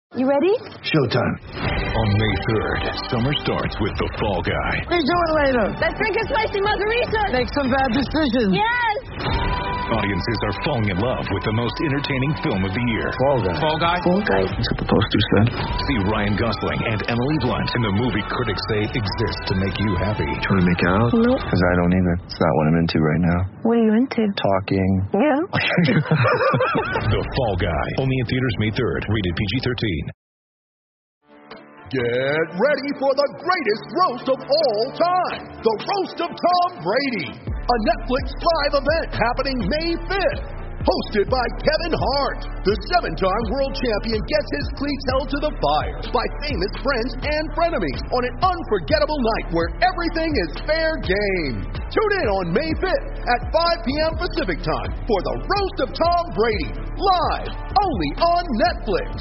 You ready? Showtime. On May 3rd, summer starts with The Fall Guy. What are you doing later? Let's drink a spicy margarita. Make some bad decisions. Yes! Audiences are falling in love with the most entertaining film of the year. Fall Guy. Fall Guy? Fall Guy. That's what the poster said. See Ryan Gosling and Emily Blunt in the movie critics say exists to make you happy. Trying to make it out? Nope. Because I don't either. It's not what I'm into right now. What are you into? Talking. Yeah? The Fall Guy. Only in theaters May 3rd. Rated PG-13. Get ready for the greatest roast of all time, the Roast of Tom Brady, a Netflix live event happening May 5th. Hosted by Kevin Hart, the 7-time world champion gets his cleats held to the fire by famous friends and frenemies on an unforgettable night where everything is fair game. Tune in on May 5th at 5 p.m. Pacific time for the Roast of Tom Brady, live only on Netflix.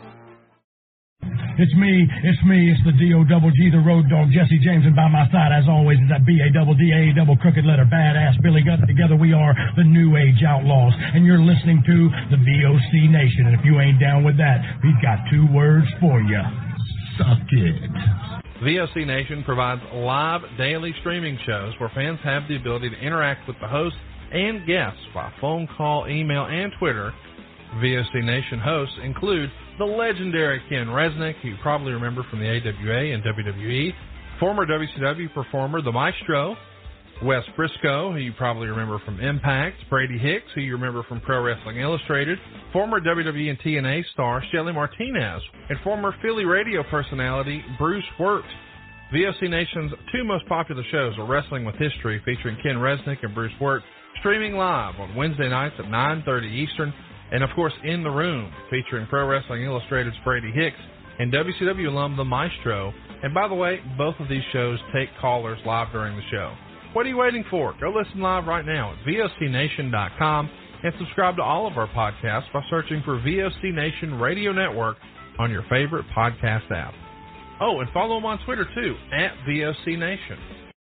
It's me, it's the D-O-double-G, the road dog, Jesse James, and by my side, as always, is that B-A-double-D-A, double crooked letter, badass Billy Gunn. Together we are the New Age Outlaws, and you're listening to the VOC Nation, and if you ain't down with that, we've got 2 words for you. Suck it. VOC Nation provides live daily streaming shows where fans have the ability to interact with the hosts and guests by phone call, email, and Twitter. VOC Nation hosts include the legendary Ken Resnick, who you probably remember from the AWA and WWE, former WCW performer The Maestro, Wes Briscoe, who you probably remember from Impact, Brady Hicks, who you remember from Pro Wrestling Illustrated, former WWE and TNA star Shelly Martinez, and former Philly radio personality Bruce Wirt. VOC Nation's 2 most popular shows are Wrestling with History, featuring Ken Resnick and Bruce Wirt, streaming live on Wednesday nights at 9:30 Eastern, and, of course, In the Room, featuring Pro Wrestling Illustrated's Brady Hicks and WCW alum The Maestro. And, by the way, both of these shows take callers live during the show. What are you waiting for? Go listen live right now at VOCNation.com and subscribe to all of our podcasts by searching for VOC Nation Radio Network on your favorite podcast app. Oh, and follow them on Twitter, too, at VOC Nation.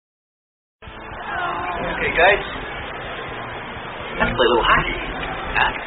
Okay, guys. Let's play a little hockey. Huh?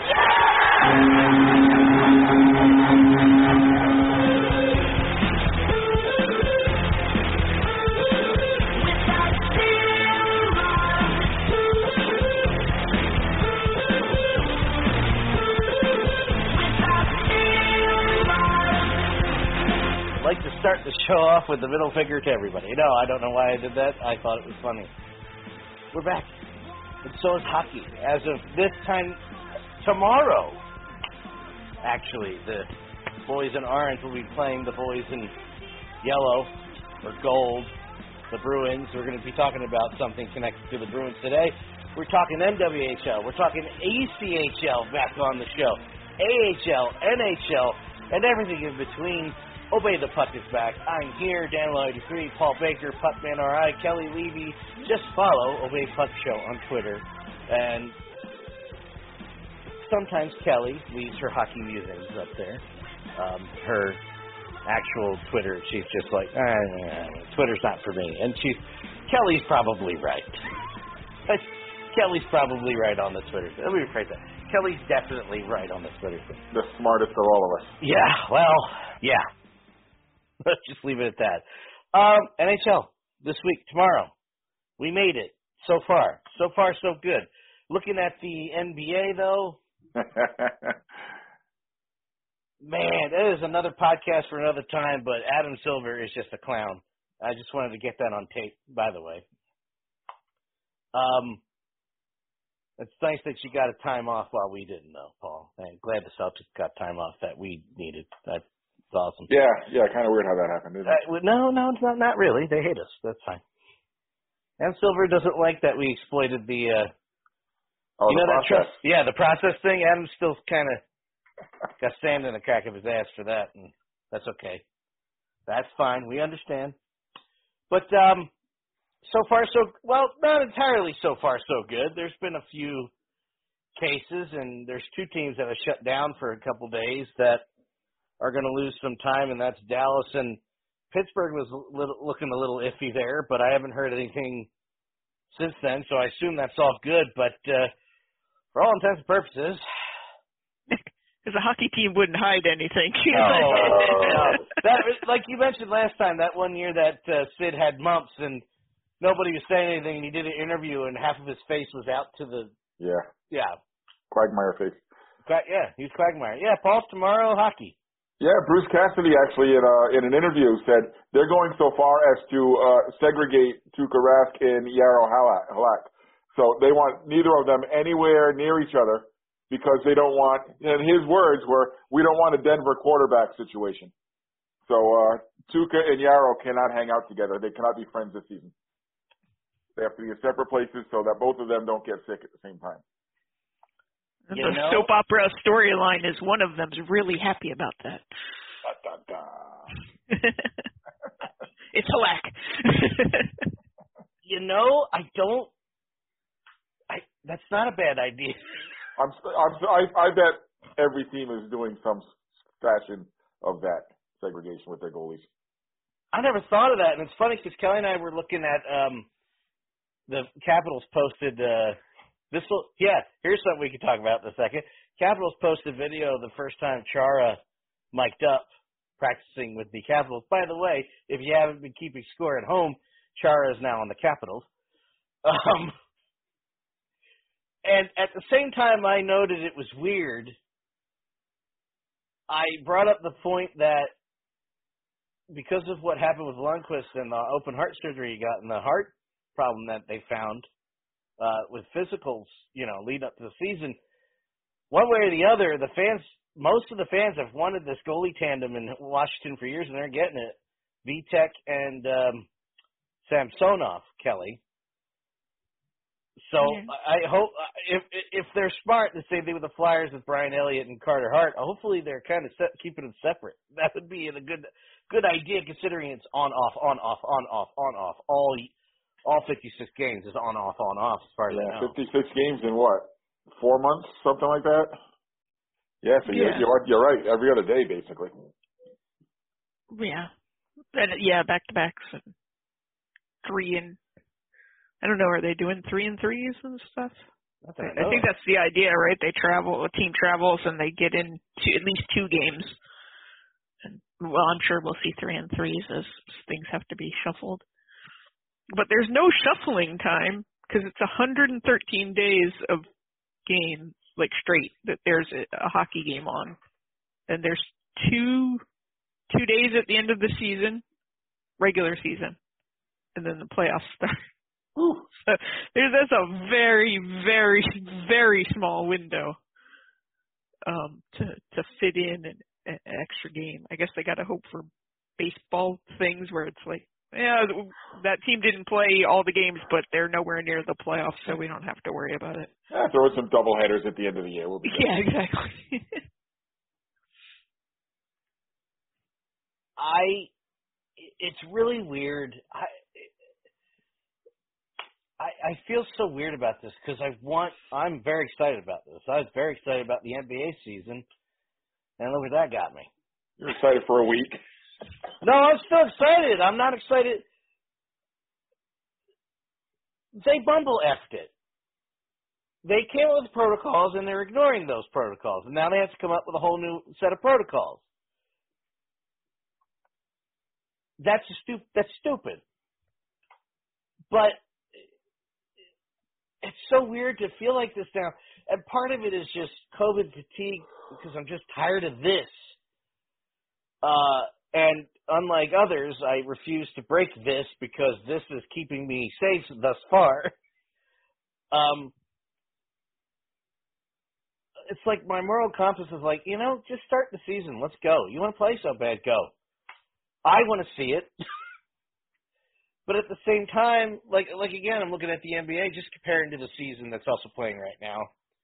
I'd like to start the show off with the middle finger to everybody. No, I don't know why I did that. I thought it was funny. We're back. And so is hockey. As of this time tomorrow, actually, the boys in orange will be playing the boys in yellow or gold, the Bruins. We're going to be talking about something connected to the Bruins today. We're talking NWHL. We're talking ACHL back on the show. AHL, NHL, and everything in between. Obey the Puck is back. I'm here, Daniel 83, Paul Baker, Puckman RI, Kelly Levy. Just follow Obey Puck Show on Twitter. And sometimes Kelly leaves her hockey musings up there. Her actual Twitter, she's just like, Twitter's not for me. And Kelly's probably right. Kelly's probably right on the Twitter. Let me rephrase that. Kelly's definitely right on the Twitter. The smartest of all of us. Yeah, well, yeah. Let's just leave it at that. NHL, this week, tomorrow. We made it so far. So far, so good. Looking at the NBA, though, man, that is another podcast for another time, but Adam Silver is just a clown. I just wanted to get that on tape, by the way. It's nice that you got a time off while we didn't, though, Paul. I'm glad the Celtics got time off that we needed. That's awesome. Yeah, kind of weird how that happened, isn't it? No, it's not really. They hate us. That's fine. Adam Silver doesn't like that we exploited the, the process. the process thing. Adam's still kind of got sand in the crack of his ass for that, and that's okay. That's fine. We understand. But so far, not entirely so far so good. There's been a few cases, and there's 2 teams that have shut down for a couple days that are going to lose some time, and that's Dallas and Pittsburgh was looking a little iffy there, but I haven't heard anything since then, so I assume that's all good. But for all intents and purposes, Because a hockey team wouldn't hide anything. No. That, like you mentioned last time, that one year that Sid had mumps and nobody was saying anything, and he did an interview, and half of his face was out to the... Yeah. Quagmire face. He's Quagmire. Yeah, Paul's tomorrow hockey. Yeah, Bruce Cassidy actually in an interview said they're going so far as to segregate Tuukka Rask and Jaro Halak. So they want neither of them anywhere near each other because they don't want, and his words were, we don't want a Denver quarterback situation. So Tuukka and Jaro cannot hang out together. They cannot be friends this season. They have to be in separate places so that both of them don't get sick at the same time. The soap opera storyline is one of them's really happy about that. It's Halak. That's not a bad idea. I bet every team is doing some fashion of that segregation with their goalies. I never thought of that, and it's funny because Kelly and I were looking at the Capitals posted. Here's something we can talk about in a second. Capitals posted video of the first time Chara mic'd up practicing with the Capitals. By the way, if you haven't been keeping score at home, Chara is now on the Capitals. And at the same time I noted it was weird, I brought up the point that because of what happened with Lundqvist and the open heart surgery he got and the heart problem that they found with physicals, leading up to the season, one way or the other, most of the fans have wanted this goalie tandem in Washington for years, and they're getting it. Vitek and Samsonov, Kelly. So I hope if they're smart, the same thing with the Flyers with Brian Elliott and Carter Hart. Hopefully they're kind of keeping them separate. That would be a good idea considering it's on off. All 56 games is on off as far as I know. 56 games in what? 4 months, something like that. Yeah, so you're right. Every other day, basically. Yeah, back to backs and 3 and. I don't know. Are they doing 3 and 3s and stuff? I think that's the idea, right? They travel. A team travels and they get in at least 2 games. And, well, I'm sure we'll see 3 and 3s as things have to be shuffled. But there's no shuffling time because it's 113 days of game, like straight, that there's a hockey game on. And there's 2 days at the end of the season, regular season, and then the playoffs start. So that's a very, very, very small window to fit in an extra game. I guess they got to hope for baseball things where it's like, that team didn't play all the games, but they're nowhere near the playoffs, so we don't have to worry about it. Throw some doubleheaders at the end of the year. We'll be good. Yeah, exactly. It's really weird. I feel so weird about this because I'm very excited about this. I was very excited about the NBA season, and look what that got me. You're excited for a week. No, I'm still excited. I'm not excited. They bumble-effed it. They came up with protocols, and they're ignoring those protocols, and now they have to come up with a whole new set of protocols. That's stupid. But it's so weird to feel like this now. And part of it is just COVID fatigue because I'm just tired of this. And unlike others, I refuse to break this because this is keeping me safe thus far. It's like my moral compass is like, just start the season. Let's go. You want to play so bad, go. I want to see it. But at the same time, like again, I'm looking at the NBA, just comparing to the season that's also playing right now.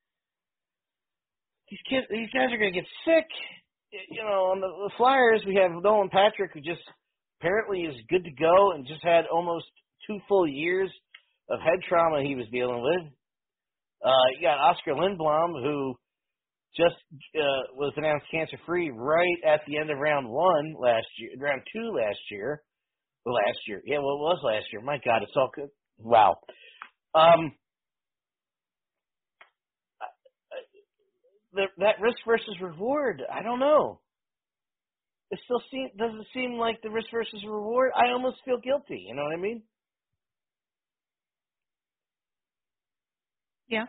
These guys are going to get sick. On the Flyers, we have Nolan Patrick, who just apparently is good to go and just had almost 2 full years of head trauma he was dealing with. You got Oscar Lindblom, who just was announced cancer-free right at the end of round 2 last year. Last year. Yeah, well, it was last year. My God, it's all good. Wow. that risk versus reward, I don't know. It still doesn't seem like the risk versus reward. I almost feel guilty. You know what I mean? Yeah.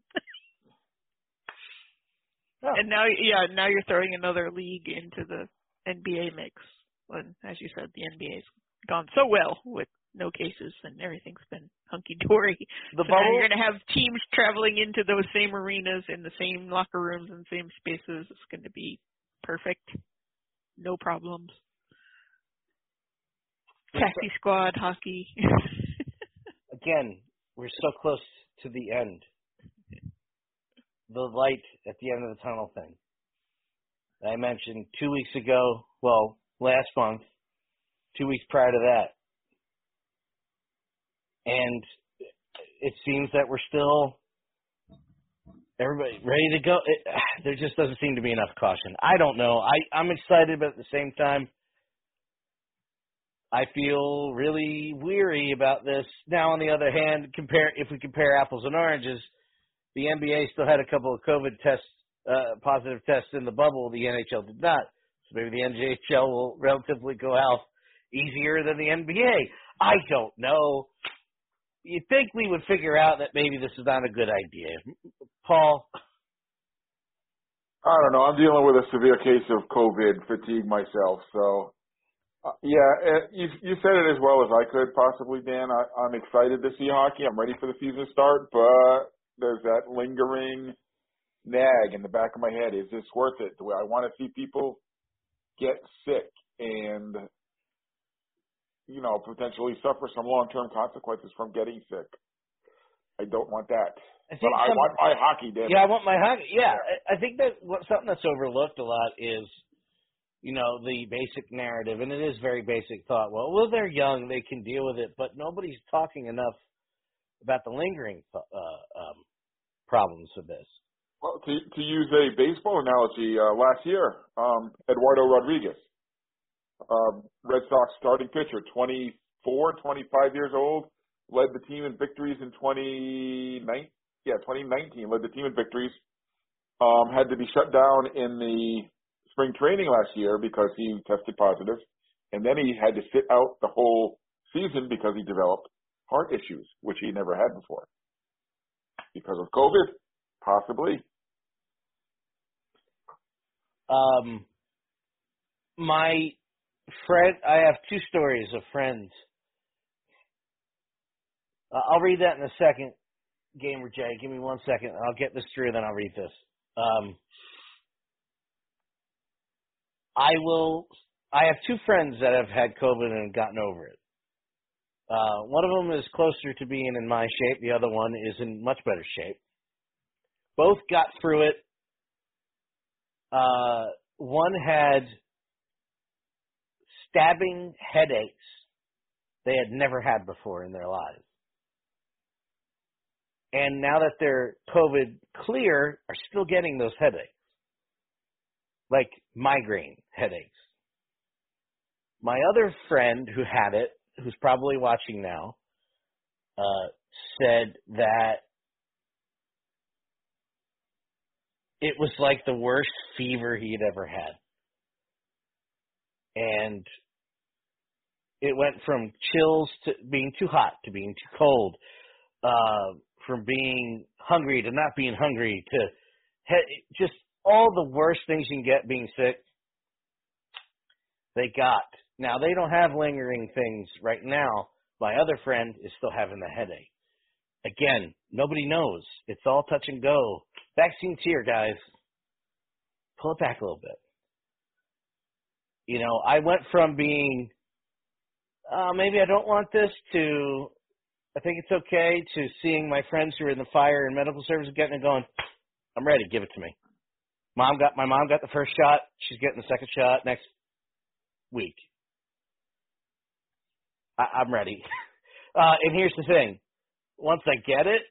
And now you're throwing another league into the NBA mix. When, as you said, the NBA's gone so well with no cases and everything's been hunky-dory. The so now you're going to have teams traveling into those same arenas in the same locker rooms and same spaces. It's going to be perfect. No problems. Taxi squad hockey. Again, we're so close to the end. The light at the end of the tunnel thing. I mentioned 2 weeks ago, well, last month, 2 weeks prior to that. And it seems that we're still, everybody ready to go. There just doesn't seem to be enough caution. I don't know. I'm excited, but at the same time, I feel really weary about this. Now, on the other hand, if we compare apples and oranges, the NBA still had a couple of COVID positive tests in the bubble. The NHL did not. So maybe the NHL will relatively go out easier than the NBA. I don't know. You'd think we would figure out that maybe this is not a good idea. Paul? I don't know. I'm dealing with a severe case of COVID fatigue myself. So, you said it as well as I could possibly, Dan. I'm excited to see hockey. I'm ready for the season to start, but there's that lingering nag in the back of my head. Is this worth it? Do I want to see people get sick and, potentially suffer some long-term consequences from getting sick? I don't want that. But I want my hockey, Dan. Yeah, I want my hockey. Yeah, I think that something that's overlooked a lot is, the basic narrative, and it is very basic thought. Well, they're young, they can deal with it, but nobody's talking enough about the lingering problems of this. Well, to use a baseball analogy, last year, Eduardo Rodriguez, Red Sox starting pitcher, 24, 25 years old, led the team in victories in 2019, led the team in victories, had to be shut down in the spring training last year because he tested positive, and then he had to sit out the whole season because he developed heart issues, which he never had before. Because of COVID, possibly. My friend, I have two stories of friends. I'll read that in a second, Gamer Jay. Give me 1 second. I'll get this through, then I'll read this. I have two friends that have had COVID and gotten over it. One of them is closer to being in my shape. The other one is in much better shape. Both got through it. One had stabbing headaches they had never had before in their lives. And now that they're COVID clear, are still getting those headaches. Like migraine headaches. My other friend who had it, who's probably watching now, said that it was like the worst fever he had ever had. And it went from chills to being too hot to being too cold, from being hungry to not being hungry, to just all the worst things you can get being sick, they got. Now, they don't have lingering things right now. My other friend is still having the headache. Again, nobody knows. It's all touch and go. Vaccine's here, guys. Pull it back a little bit. I went from being, maybe I don't want this, to I think it's okay, to seeing my friends who are in the fire and medical services getting it, going, I'm ready, give it to me. My mom got the first shot. She's getting the second shot next week. I'm ready. And here's the thing. Once I get it,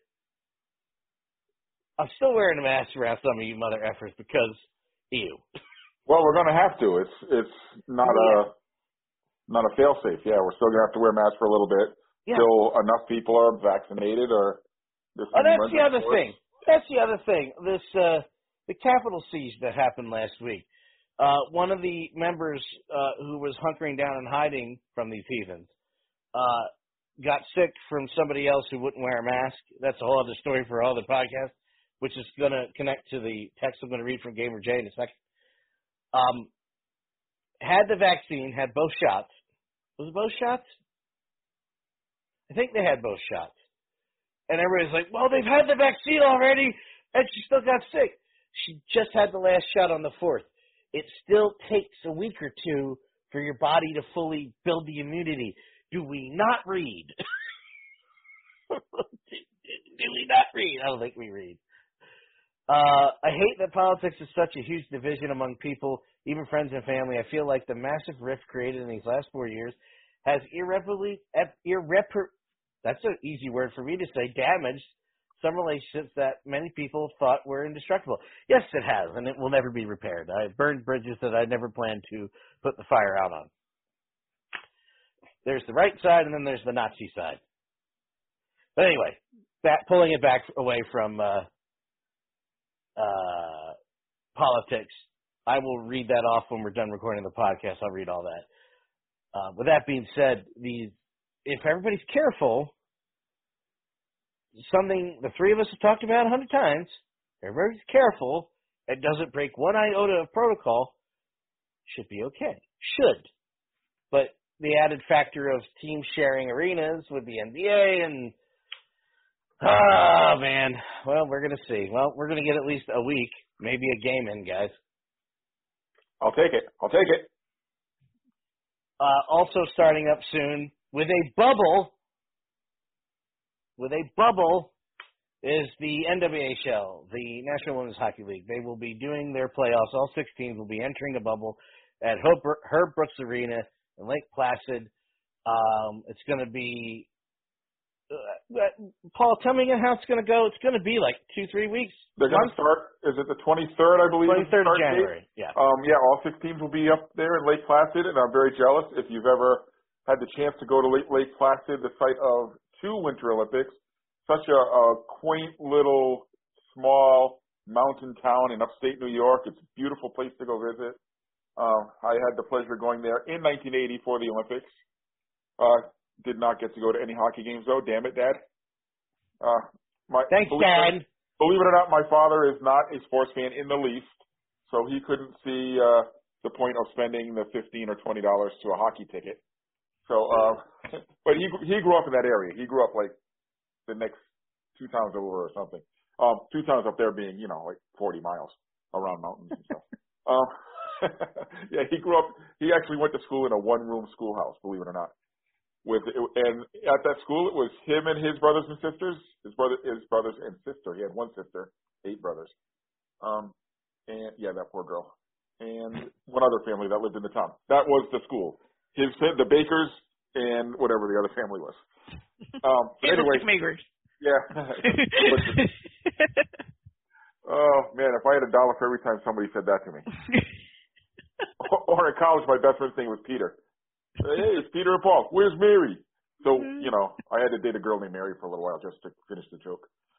I'm still wearing a mask around some of you mother effers because ew. Well, we're going to have to. It's not a fail safe. Yeah, we're still going to have to wear masks for a little bit. Yeah. Till enough people are vaccinated or. That's the other thing. That's the other thing. This the Capitol siege that happened last week. One of the members who was hunkering down and hiding from these heathens got sick from somebody else who wouldn't wear a mask. That's a whole other story for all the podcasts, which is going to connect to the text I'm going to read from Gamer J in a second. Had the vaccine, had both shots. Was it both shots? I think they had both shots. And everybody's like, well, they've had the vaccine already, and she still got sick. She just had the last shot on the 4th. It still takes a week or two for your body to fully build the immunity. Do we not read? Do we not read? I don't think we read. I hate that politics is such a huge division among people, even friends and family. I feel like the massive rift created in these last 4 years has that's an easy word for me to say, damaged some relationships that many people thought were indestructible. Yes, it has, and it will never be repaired. I burned bridges that I never planned to put the fire out on. There's the right side, and then there's the Nazi side. But anyway, pulling it back away from politics, I will read that off when we're done recording the podcast. I'll read all that. With that being said, if everybody's careful, something the three of us have talked about 100 times, if everybody's careful and doesn't break one iota of protocol, should be okay. Should. But the added factor of team sharing arenas with the NBA and, oh, man. Well, we're going to see. Well, we're going to get at least a week, maybe a game in, guys. I'll take it. Also starting up soon with a bubble is the NWHL, the National Women's Hockey League. They will be doing their playoffs. All 6 teams will be entering a bubble at Herb Brooks Arena in Lake Placid. It's going to be Paul, tell me again how it's going to go. It's going to be like 2-3 weeks. They're going to start, is it the 23rd, I believe? 23rd of January, yeah. Yeah, all 6 teams will be up there in Lake Placid, and I'm very jealous. If you've ever had the chance to go to Lake Placid, the site of 2 Winter Olympics, such a quaint little small mountain town in upstate New York. It's a beautiful place to go visit. I had the pleasure of going there in 1980 for the Olympics. Did not get to go to any hockey games, though. Damn it, Dad. Thanks, Dad. Believe it or not, my father is not a sports fan in the least, so he couldn't see the point of spending the $15 or $20 to a hockey ticket. So, but he grew up in that area. He grew up like the next 2 towns over or something. 2 towns up there being, like 40 miles around mountains and stuff. Yeah, he grew up. He actually went to school in a 1-room schoolhouse. Believe it or not. And at that school, it was him and his brothers and sisters. His brothers and sister. He had 1 sister, 8 brothers. And yeah, that poor girl. And one other family that lived in the town. That was the school. The Bakers and whatever the other family was. Anyway, yeah. Oh man, if I had $1 for every time somebody said that to me. Or in college, my best friend's name was Peter. Hey, it's Peter and Paul. Where's Mary? So, I had to date a girl named Mary for a little while just to finish the joke.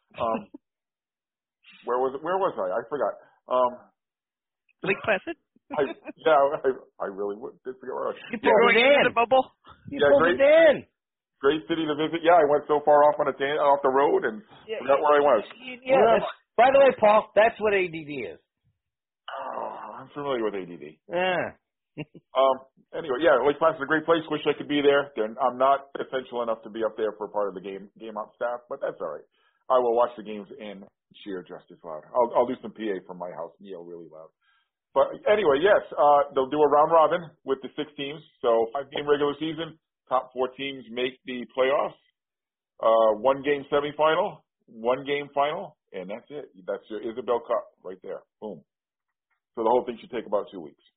Where was I? I forgot. Lake Placid? I really did forget where I was. You pulled it in. The bubble? You pulled it in. Great city to visit. Yeah, I went so far off on off the road and forgot where I was. Yeah. By the way, Paul, that's what ADD is. Oh, I'm familiar with ADD. Yeah. Anyway, yeah, Lake Placid is a great place. Wish I could be there. I'm not essential enough to be up there for part of the game op staff, but that's all right. I will watch the games and cheer just as loud. I'll do some PA from my house and yell really loud. But anyway, yes, they'll do a round robin with the 6 teams. So 5-game regular season, top 4 teams make the playoffs. 1-game semifinal, 1-game final, and that's it. That's your Isabel Cup right there. Boom. So the whole thing should take about 2 weeks.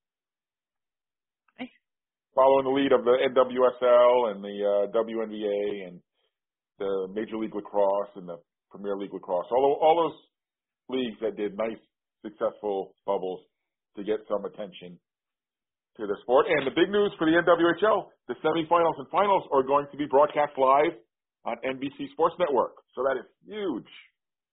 Following the lead of the NWSL and the WNBA and the Major League Lacrosse and the Premier League Lacrosse. All those leagues that did nice, successful bubbles to get some attention to the sport. And the big news for the NWHL, the semifinals and finals are going to be broadcast live on NBC Sports Network. So that is huge.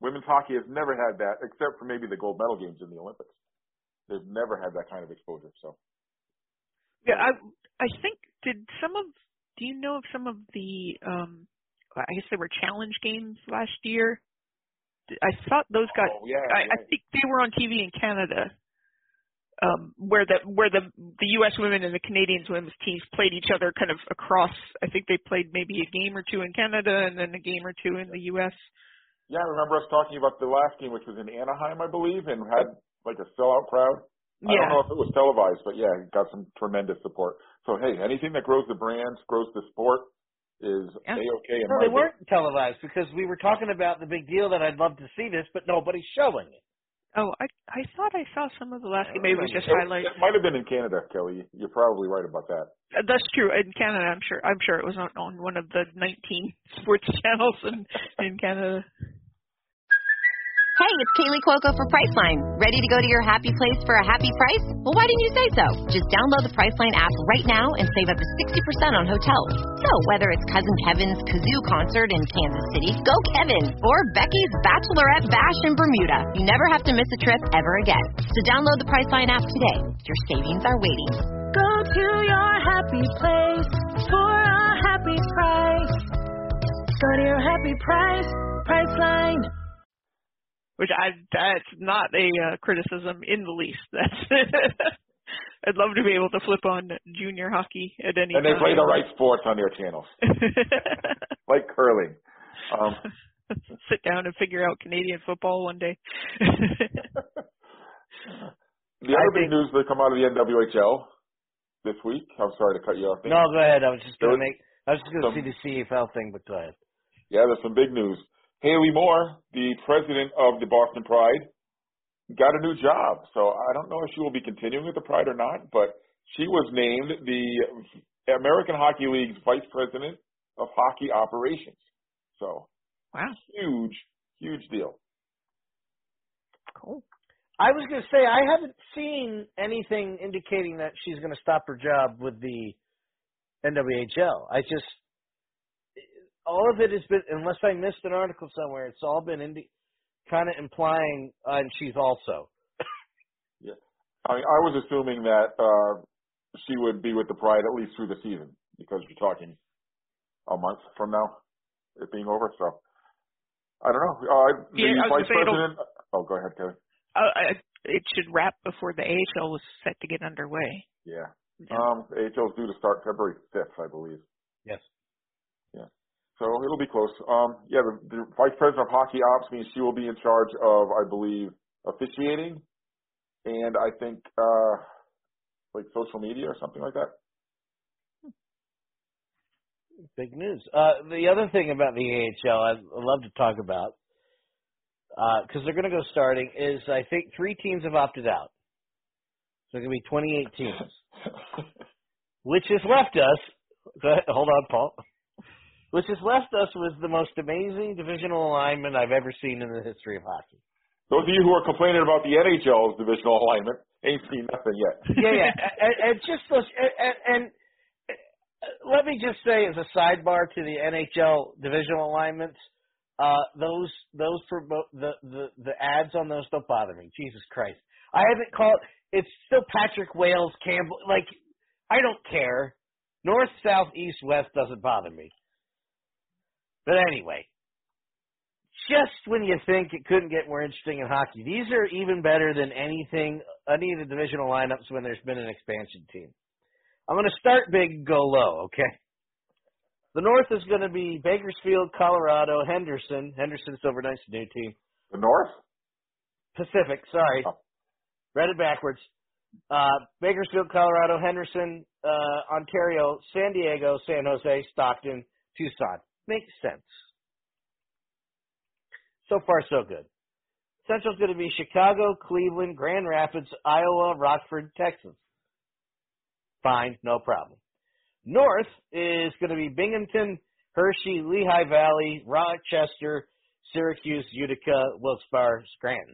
Women's hockey has never had that, except for maybe the gold medal games in the Olympics. They've never had that kind of exposure. So, yeah, I think do you know of some of the I guess they were challenge games last year? I thought those got. I think they were on TV in Canada, where the U.S. women and the Canadian women's teams played each other kind of across. I think they played maybe a game or two in Canada and then a game or two in the U.S. Yeah, I remember us talking about the last game, which was in Anaheim, I believe, and had like a sellout crowd. I don't know if it was televised, but yeah, it got some tremendous support. So hey, anything that grows the brands, grows the sport, is A-okay. No, they weren't televised because we were talking about the big deal that I'd love to see this, but nobody's showing it. Oh, I thought I saw some of the last game. Maybe it was just highlights. It might have been in Canada, Kelly. You're probably right about that. That's true. In Canada, I'm sure it was on one of the 19 sports channels in Canada. Hey, it's Kaylee Cuoco for Priceline. Ready to go to your happy place for a happy price? Well, why didn't you say so? Just download the Priceline app right now and save up to 60% on hotels. So whether it's Cousin Kevin's Kazoo Concert in Kansas City, go Kevin, or Becky's Bachelorette Bash in Bermuda, you never have to miss a trip ever again. So download the Priceline app today. Your savings are waiting. Go to your happy place for a happy price. Go to your happy price, Priceline. Which that's not a criticism in the least. That's I'd love to be able to flip on junior hockey at any time. And they play the right sports on their channels. Like curling. Sit down and figure out Canadian football one day. The other big news that come out of the NWHL this week. I'm sorry to cut you off. No, go ahead. I was just going to see the CFL thing, but go ahead. Yeah, there's some big news. Haley Moore, the president of the Boston Pride, got a new job. So I don't know if she will be continuing with the Pride or not, but she was named the American Hockey League's vice president of hockey operations. So, wow, huge deal. Cool. I was going to say, I haven't seen anything indicating that she's going to stop her job with the NWHL. All of it has been, unless I missed an article somewhere, it's all been kind of implying, and she's also. Yeah. I mean, I was assuming that she would be with the Pride at least through the season, because you're talking a month from now, it being over. So, I don't know. The vice president. Oh, go ahead, Kelly. It should wrap before the AHL was set to get underway. Yeah. The AHL is due to start February 5th, I believe. Yes. Yeah. So it'll be close. The vice president of hockey ops means she will be in charge of, I believe, officiating, and I think like social media or something like that. Big news. The other thing about the AHL I'd love to talk about, because they're going to go starting, is I think 3 teams have opted out. So it's going to be 28 teams, which has left us. Go ahead, hold on, Paul. Which has left us with the most amazing divisional alignment I've ever seen in the history of hockey. Those of you who are complaining about the NHL's divisional alignment ain't seen nothing yet. Yeah. And just those, and let me just say as a sidebar to the NHL divisional alignments, those for the ads on those don't bother me. Jesus Christ. I haven't called, it's still Patrick Wales, Campbell, like, I don't care. North, south, east, west doesn't bother me. But anyway, just when you think it couldn't get more interesting in hockey, these are even better than any of the divisional lineups when there's been an expansion team. I'm going to start big and go low, okay? The North is going to be Bakersfield, Colorado, Henderson. Henderson's overnight new team. The North? Pacific, sorry. Oh. Read it backwards. Bakersfield, Colorado, Henderson, Ontario, San Diego, San Jose, Stockton, Tucson. Makes sense. So far, so good. Central's going to be Chicago, Cleveland, Grand Rapids, Iowa, Rockford, Texas. Fine, no problem. North is going to be Binghamton, Hershey, Lehigh Valley, Rochester, Syracuse, Utica, Wilkes-Barre, Scranton.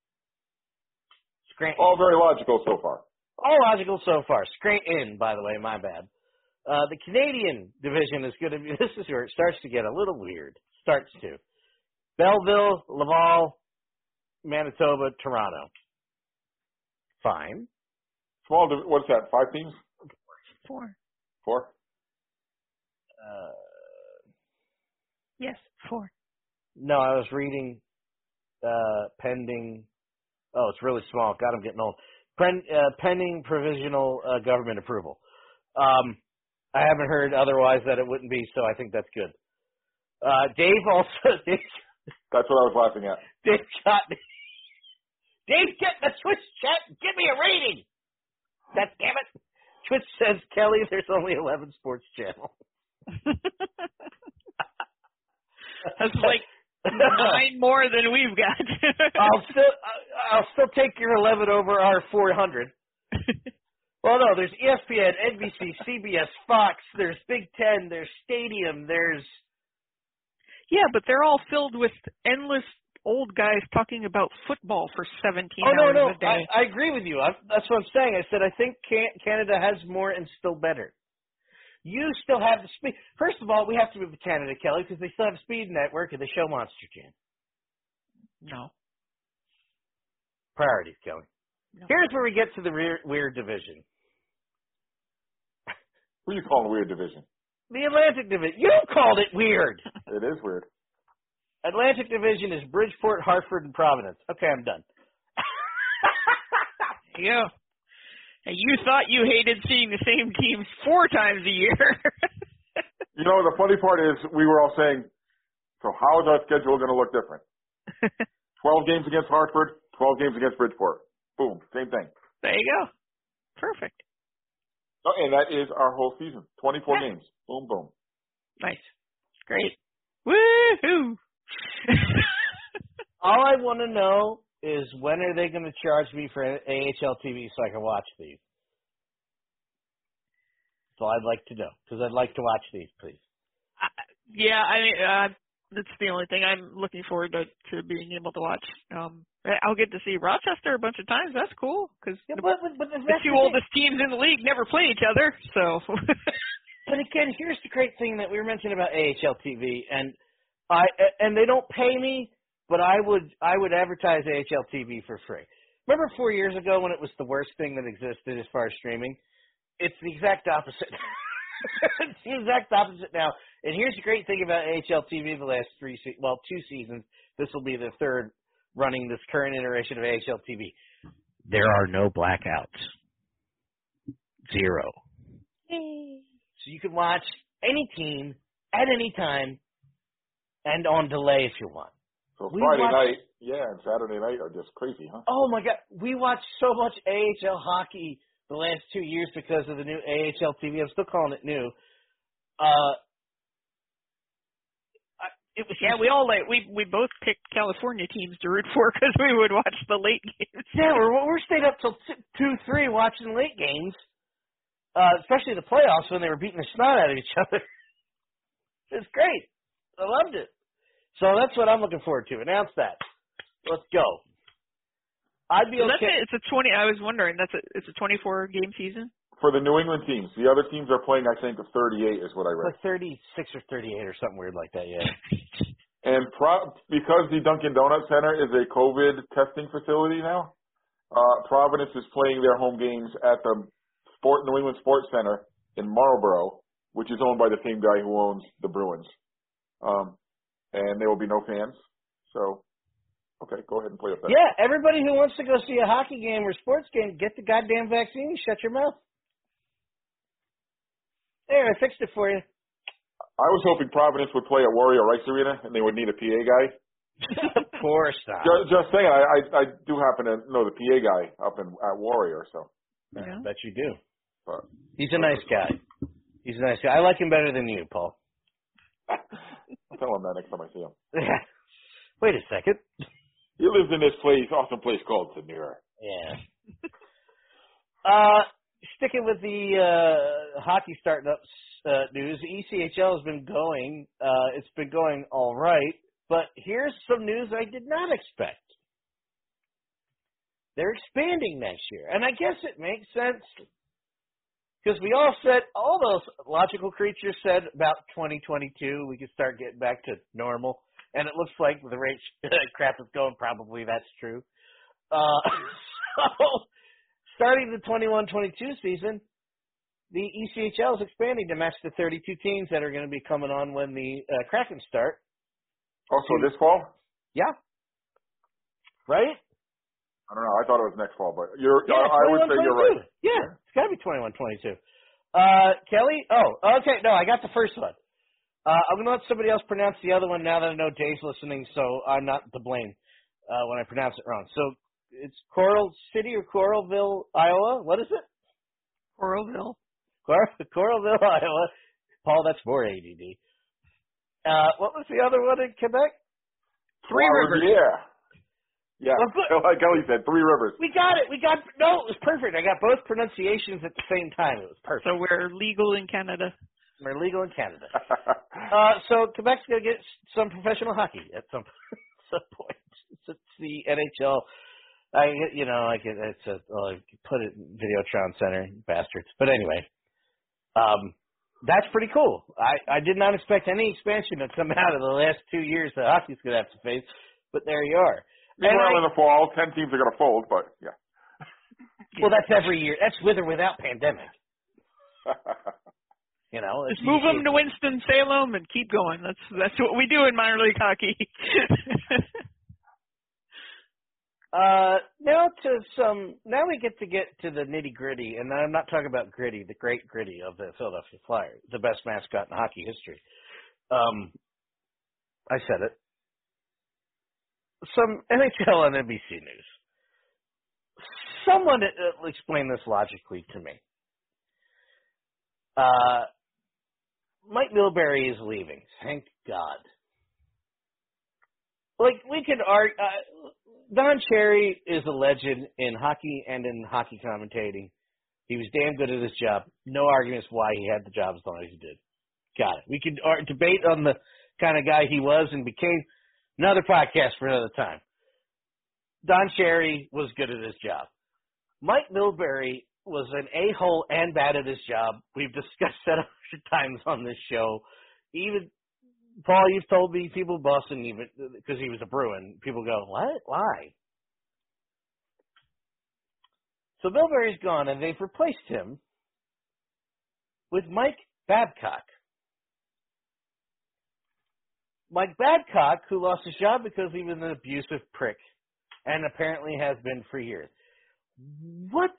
All very logical so far. All logical so far. Scranton, by the way, my bad. The Canadian division is going to be, this is where it starts to get a little weird. Belleville, Laval, Manitoba, Toronto. Fine. What's that, 5 teams? 4. 4? Yes, 4. No, I was reading pending. Oh, it's really small. God, I'm getting old. Pending provisional government approval. I haven't heard otherwise that it wouldn't be, so I think that's good. Dave also. That's what I was laughing at. Dave, get the Twitch chat. Give me a rating. God damn it. Twitch says, Kelly, there's only 11 sports channels. That's like 9 more than we've got. I'll still take your 11 over our 400. Well, no, there's ESPN, NBC, CBS, Fox. There's Big Ten. There's Stadium. There's but they're all filled with endless old guys talking about football for 17 hours a day. I agree with you. That's what I'm saying. I said I think Canada has more and still better. You still have the speed. First of all, we have to move to Canada, Kelly, because they still have Speed Network and the show Monster Jam. No. Priorities, Kelly. No. Here's where we get to the weird division. What do you call a weird division? The Atlantic Division. You called it weird. It is weird. Atlantic Division is Bridgeport, Hartford, and Providence. Okay, I'm done. Yeah. And you thought you hated seeing the same teams 4 times a year. You know, the funny part is we were all saying, so how is our schedule going to look different? 12 games against Hartford, 12 games against Bridgeport. Boom, same thing. There you go. Perfect. Oh, and that is our whole season. 24 games. Boom, boom. Nice. Great. Woohoo! All I want to know is when are they going to charge me for AHL TV so I can watch these? So I'd like to know, because I'd like to watch these, please. That's the only thing I'm looking forward to being able to watch. I'll get to see Rochester a bunch of times. That's cool, because but the 2 oldest teams in the league never play each other. So, but again, here's the great thing that we were mentioning about AHL TV, and they don't pay me, but I would advertise AHL TV for free. Remember 4 years ago when it was the worst thing that existed as far as streaming? It's the exact opposite. It's the exact opposite now. And here's the great thing about AHL TV the last 2 seasons. This will be the 3rd running this current iteration of AHL TV. There are no blackouts. 0. So you can watch any team at any time and on delay if you want. So Friday night, and Saturday night are just crazy, huh? Oh, my God. We watched so much AHL hockey the last 2 years because of the new AHL TV. I'm still calling it new. we both picked California teams to root for because we would watch the late games. Yeah, we're stayed up till 2-3 watching late games, especially the playoffs when they were beating the snot out of each other. It's great. I loved it. So that's what I'm looking forward to. Announce that. Let's go. I'd be okay. It's a 20. I was wondering. It's a 24 game season for the New England teams. The other teams are playing, I think, of 38 is what I read. Like 36 or 38 or something weird like that. Yeah. And because the Dunkin' Donuts Center is a COVID testing facility now, Providence is playing their home games at the New England Sports Center in Marlborough, which is owned by the same guy who owns the Bruins. And there will be no fans. So, okay, go ahead and play with that. Yeah, everybody who wants to go see a hockey game or sports game, get the goddamn vaccine. Shut your mouth. There, I fixed it for you. I was hoping Providence would play at Warrior Rice Arena, and they would need a PA guy. Of course not. Just saying, I do happen to know the PA guy up at Warrior, so. Yeah. I bet you do. But, he's a nice guy. He's a nice guy. I like him better than you, Paul. I'll tell him that next time I see him. Yeah. Wait a second. He lives in this awesome place called Samira. Yeah. Sticking with the hockey starting up news, ECHL has been going. It's been going all right, but here's some news I did not expect. They're expanding next year, and I guess it makes sense because we all said, all those logical creatures said about 2022 we could start getting back to normal. and it looks like the rate crap is going, probably that's true. So, starting the 21-22 season, the ECHL is expanding to match the 32 teams that are going to be coming on when the Kraken start. Also this fall? Yeah. Right? I don't know. I thought it was next fall, but I would say you're right. Yeah, it's got to be 21-22. Kelly? Oh, okay. No, I got the first one. I'm going to let somebody else pronounce the other one now that I know Dave's listening, so I'm not to blame when I pronounce it wrong. So it's Coral City or Coralville, Iowa? What is it? Coralville. Coralville, Iowa. Paul, that's more ADD. What was the other one in Quebec? Three Rivers. Yeah, like Kelly said, Three Rivers. We got it. No, it was perfect. I got both pronunciations at the same time. It was perfect. So we're legal in Canada. We're legal in Canada. So Quebec's going to get some professional hockey at some point. It's the NHL. I put it in Videotron Center, bastards. But anyway, that's pretty cool. I did not expect any expansion to come out of the last 2 years that hockey's going to have to face, but there you are. Meanwhile, in the fall, 10 teams are going to fold, but yeah. Well, that's every year. That's with or without pandemic. Just move them to Winston-Salem and keep going. That's what we do in minor league hockey. Now we get to the nitty gritty, and I'm not talking about Gritty, the great Gritty of the Philadelphia Flyers, the best mascot in hockey history. I said it. Some NHL and NBC news. Someone explain this logically to me. Mike Milbury is leaving. Thank God. We could argue. Don Cherry is a legend in hockey and in hockey commentating. He was damn good at his job. No arguments why he had the job as long as he did. Got it. We could debate on the kind of guy he was and became. Another podcast for another time. Don Cherry was good at his job. Mike Milbury was an a-hole and bad at his job. We've discussed that 100 times on this show. Even, Paul, you've told me people in Boston, even because he was a Bruin, people go, what? Why? So Milbury's gone, and they've replaced him with Mike Babcock. Mike Babcock, who lost his job because he was an abusive prick, and apparently has been for years. What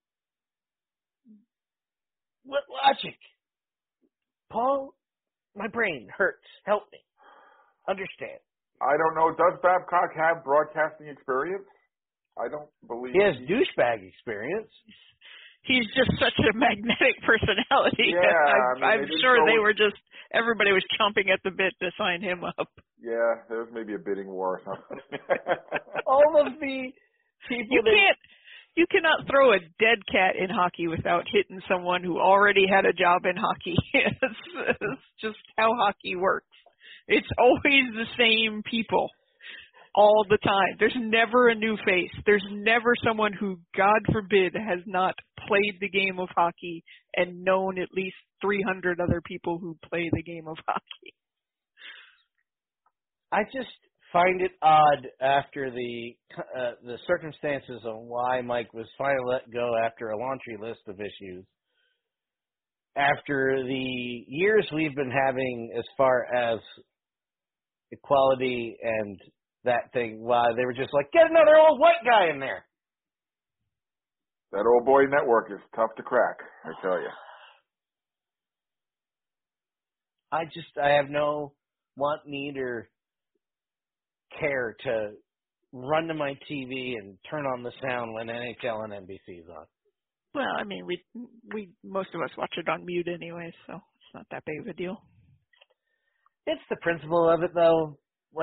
logic? Paul, my brain hurts. Help me. Understand. I don't know. Does Babcock have broadcasting experience? I don't believe he has douchebag experience. He's just such a magnetic personality. Yeah, I'm sure everybody was chomping at the bit to sign him up. Yeah, there was maybe a bidding war or something. All of the people you cannot throw a dead cat in hockey without hitting someone who already had a job in hockey. It's just how hockey works. It's always the same people. All the time. There's never a new face. There's never someone who, God forbid, has not played the game of hockey and known at least 300 other people who play the game of hockey. I just find it odd after the circumstances on why Mike was finally let go after a laundry list of issues. After the years we've been having as far as equality and that thing, why they were just like, get another old white guy in there. That old boy network is tough to crack, I tell you. I have no want, need, or care to run to my TV and turn on the sound when NHL and NBC is on. Well, I mean, we most of us watch it on mute anyway, so it's not that big of a deal. It's the principle of it, though.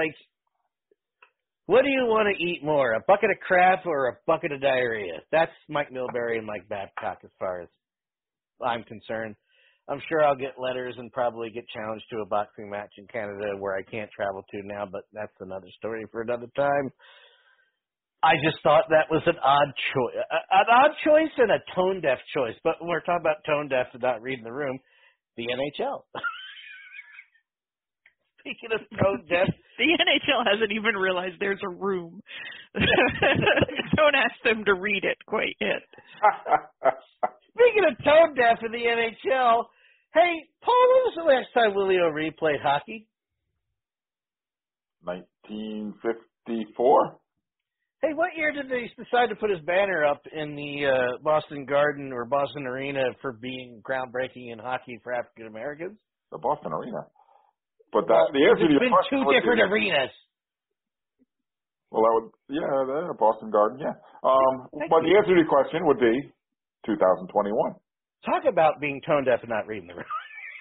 What do you want to eat more, a bucket of crap or a bucket of diarrhea? That's Mike Milbury and Mike Babcock as far as I'm concerned. I'm sure I'll get letters and probably get challenged to a boxing match in Canada where I can't travel to now, but that's another story for another time. I just thought that was an odd choice and a tone-deaf choice. But when we're talking about tone-deaf and not reading the room, the NHL. Speaking of tone deaf, the NHL hasn't even realized there's a room. Don't ask them to read it quite yet. Speaking of tone deaf in the NHL, hey, Paul, when was the last time Willie O'Ree played hockey? 1954. Hey, what year did they decide to put his banner up in the Boston Garden or Boston Arena for being groundbreaking in hockey for African Americans? The Boston Arena. But the answer to your question two different arenas. Well, that would, Boston Garden, yeah. But the answer to your question would be 2021. Talk about being tone deaf and not reading the room.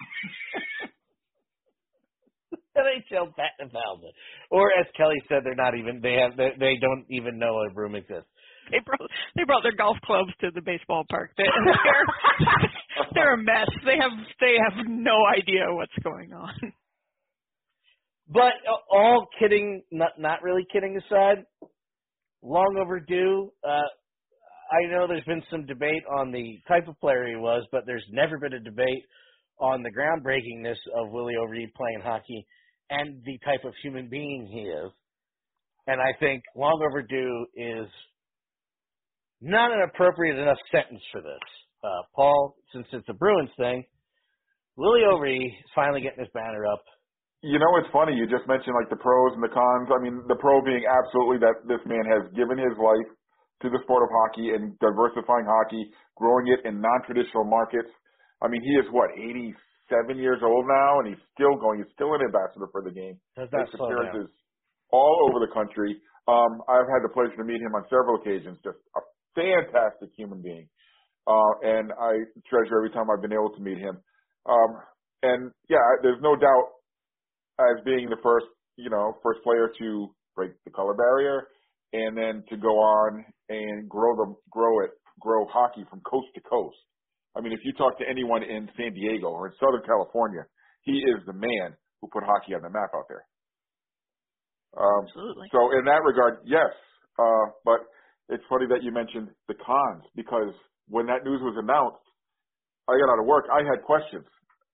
NHL batting a thousand, or as Kelly said, they don't even know a room exists. They brought their golf clubs to the baseball park. They're a mess. They have no idea what's going on. But all kidding, not really kidding aside, long overdue. I know there's been some debate on the type of player he was, but there's never been a debate on the groundbreakingness of Willie O'Ree playing hockey and the type of human being he is. And I think long overdue is not an appropriate enough sentence for this. Paul, since it's a Bruins thing, Willie O'Ree is finally getting his banner up. You know, it's funny. You just mentioned like the pros and the cons. I mean, the pro being absolutely that this man has given his life to the sport of hockey and diversifying hockey, growing it in non-traditional markets. I mean, he is 87 years old now, and he's still going. He's still an ambassador for the game. Does that Makes slow down? appearances all over the country. I've had the pleasure to meet him on several occasions. Just a fantastic human being, and I treasure every time I've been able to meet him. And yeah, there's no doubt as being the first player to break the color barrier, and then to go on and grow hockey from coast to coast. I mean, if you talk to anyone in San Diego or in Southern California, he is the man who put hockey on the map out there. Absolutely. So in that regard, yes. But it's funny that you mentioned the cons, because when that news was announced, I got out of work. I had questions.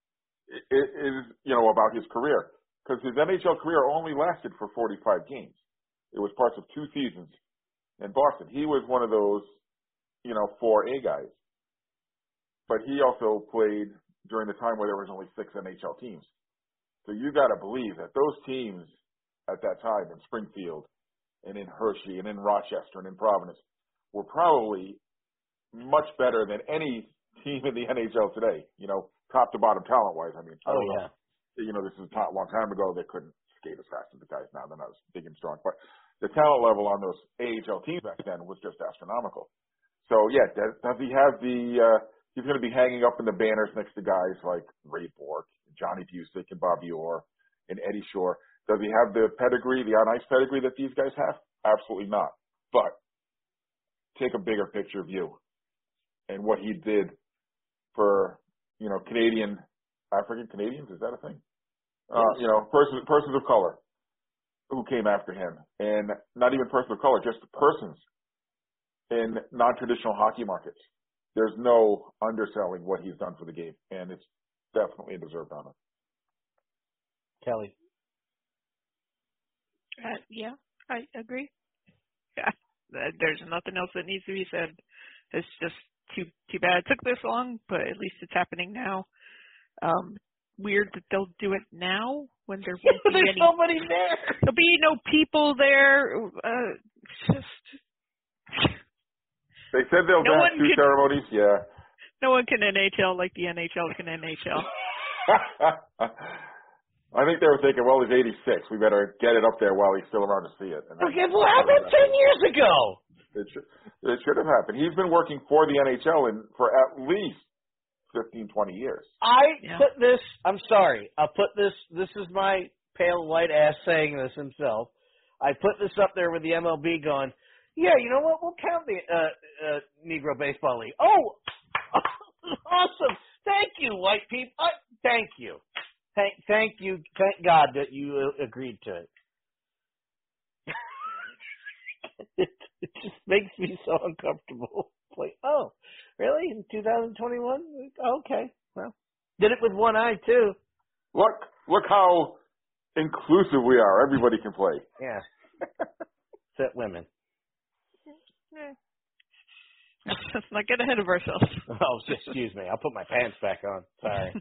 About his career, because his NHL career only lasted for 45 games. It was parts of 2 seasons in Boston. He was one of those, 4A guys. But he also played during the time where there was only 6 NHL teams. So you got to believe that those teams at that time in Springfield and in Hershey and in Rochester and in Providence were probably much better than any team in the NHL today, top to bottom talent-wise. I mean, I don't know. This is a long time ago. They couldn't skate as fast as the guys now. They're not as big and strong. But the talent level on those AHL teams back then was just astronomical. So, yeah, does he have he's going to be hanging up in the banners next to guys like Ray Bourque, Johnny Busick, and Bobby Orr, and Eddie Shore. Does he have the pedigree, the on-ice pedigree that these guys have? Absolutely not. But take a bigger picture view and what he did for, African Canadians, is that a thing? Persons of color who came after him, and not even persons of color, just persons in non-traditional hockey markets. There's no underselling what he's done for the game, and it's definitely a deserved honor. Kelly. Yeah, I agree. Yeah, there's nothing else that needs to be said. It's just too bad it took this long, but at least it's happening now. Weird that they'll do it now when there won't be there's nobody there. There'll be no people there. They said they'll have 2 ceremonies. Yeah. No one can NHL like the NHL can NHL. I think they were thinking, well, he's 86. We better get it up there while he's still around to see it. Okay, well, how about 10 years ago? It should have happened. He's been working for the NHL for at least 15, 20 years. I'm sorry, I'll put this is my pale white ass saying this himself. I put this up there with the MLB going, yeah, you know what, we'll count the Negro Baseball League. Oh, awesome. Thank you, white people. Thank you. Thank you. Thank God that you agreed to it. It just makes me so uncomfortable. Like, oh, really? In 2021? Okay. Well, did it with one eye, too. Look how inclusive we are. Everybody can play. Yeah. Except women. Let's not get ahead of ourselves. Oh, excuse me. I'll put my pants back on. Sorry.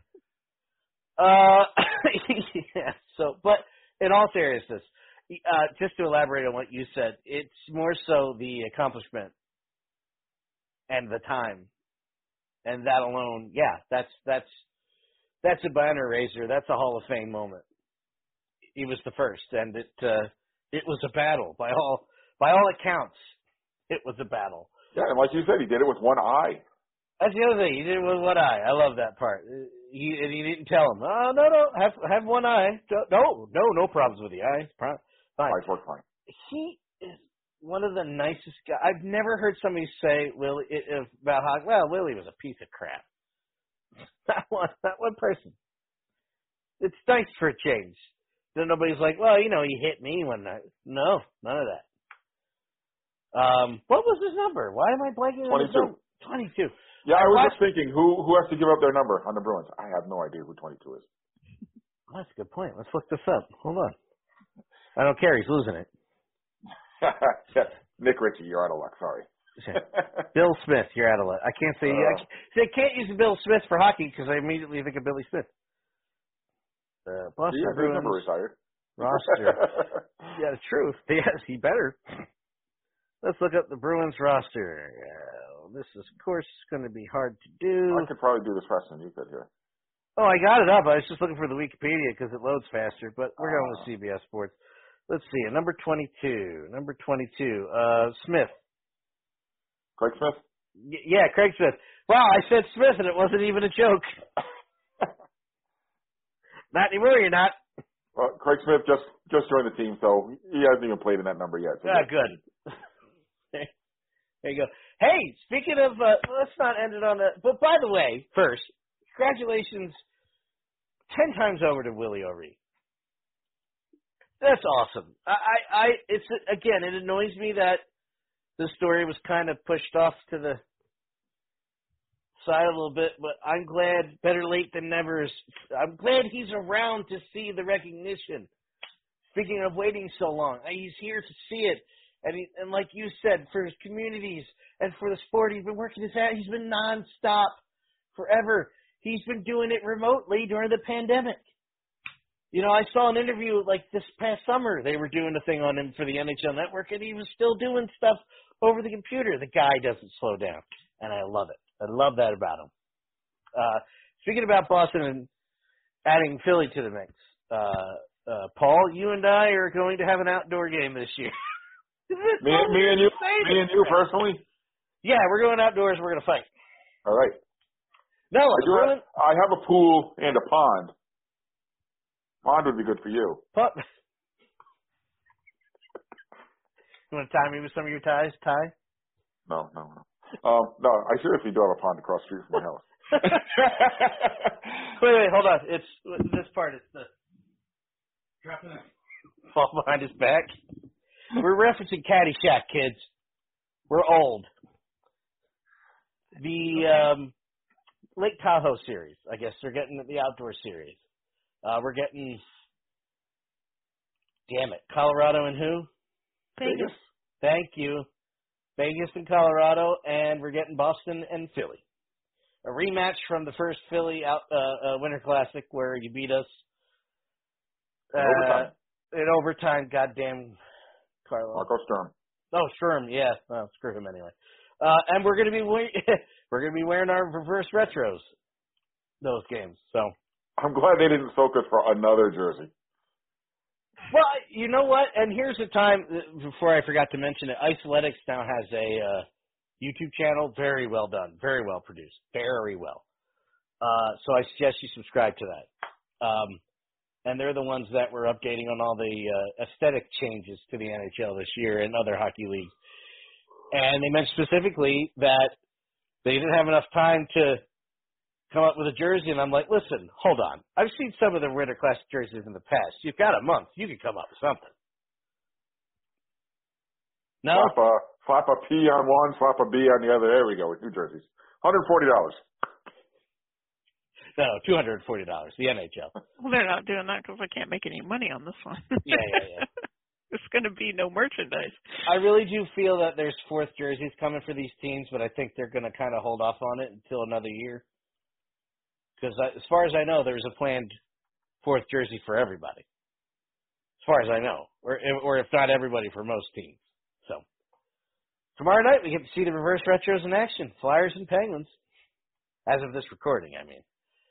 Yeah. So, but in all seriousness, just to elaborate on what you said, it's more so the accomplishment and the time, and that alone. Yeah, that's a banner raiser. That's a Hall of Fame moment. He was the first, and it was a battle by all accounts. It was a battle. Yeah, and like you said, he did it with one eye. That's the other thing. He did it with one eye. I love that part. He didn't tell him, oh, no, have one eye. No problems with the eye. Fine. Eyes work fine. He is one of the nicest guys. I've never heard somebody say Willie about hockey. Well, Willie was a piece of crap. Not one person. It's nice for a change. Then nobody's like, well, he hit me one night. No, none of that. What was his number? Why am I blanking on his number? 22. Yeah, I was just thinking, who has to give up their number on the Bruins? I have no idea who 22 is. Well, that's a good point. Let's look this up. Hold on. I don't care. He's losing it. Nick Ritchie, you're out of luck. Sorry. Bill Smith, you're out of luck. I can't say. I can't use Bill Smith for hockey because I immediately think of Billy Smith. Boston Bruins never retired. Roster. Yeah, the truth. Yes, he better. Let's look up the Bruins roster. This is, of course, going to be hard to do. I could probably do this faster than you could here. Oh, I got it up. I was just looking for the Wikipedia because it loads faster, but we're going with CBS Sports. Let's see. Number 22. Smith. Craig Smith? Yeah, Craig Smith. Wow, I said Smith, and it wasn't even a joke. Not anymore, you're not. Well, Craig Smith just joined the team, so he hasn't even played in that number yet. So good. There you go. Hey, speaking of, let's not end it on that. But by the way, first, congratulations 10 times over to Willie O'Ree. That's awesome. It annoys me that the story was kind of pushed off to the side a little bit, but I'm glad, better late than never. I'm glad he's around to see the recognition. Speaking of waiting so long, he's here to see it. And like you said, for his communities and for the sport, he's been working his ass. He's been nonstop forever. He's been doing it remotely during the pandemic. I saw an interview like this past summer. They were doing a thing on him for the NHL Network, and he was still doing stuff over the computer. The guy doesn't slow down, and I love it. I love that about him. Speaking about Boston and adding Philly to the mix, Paul, you and I are going to have an outdoor game this year. Me and you personally? Yeah, we're going outdoors. We're going to fight. All right. No, I have a pool and a pond. Pond would be good for you. You want to tie me with some of your ties? Tie? No. No, I seriously do have a pond across the street from my house. Wait, hold on. It's this part. It's the dropping it. Fall behind his back. We're referencing Caddyshack, kids. We're old. The Lake Tahoe series, I guess they're getting the outdoor series. We're getting, Colorado and who? Vegas. Thank you. Vegas and Colorado, and we're getting Boston and Philly. A rematch from the first Philly Winter Classic where you beat us in overtime. Goddamn, Carlo. Marco Sturm. Oh, Sturm, yeah. Well, screw him anyway. And we're going to be wearing our reverse retros those games. So I'm glad they didn't soak us for another jersey. Well, you know what? And here's the time, before I forgot to mention it, Isoletics now has a YouTube channel. Very well done. Very well produced. Very well. So I suggest you subscribe to that. And they're the ones that were updating on all the aesthetic changes to the NHL this year and other hockey leagues. And they mentioned specifically that they didn't have enough time to come up with a jersey, and I'm like, listen, hold on. I've seen some of the Winter Classic jerseys in the past. You've got a month. You can come up with something. No? Slap a P on one, slap a B on the other. There we go with new jerseys. $140. No, $240. The NHL. Well, they're not doing that because I can't make any money on this one. Yeah. There's going to be no merchandise. I really do feel that there's fourth jerseys coming for these teams, but I think they're going to kind of hold off on it until another year. Because as far as I know, there's a planned fourth jersey for everybody. As far as I know. Or if not everybody, for most teams. So, tomorrow night we get to see the reverse retros in action. Flyers and Penguins. As of this recording, I mean.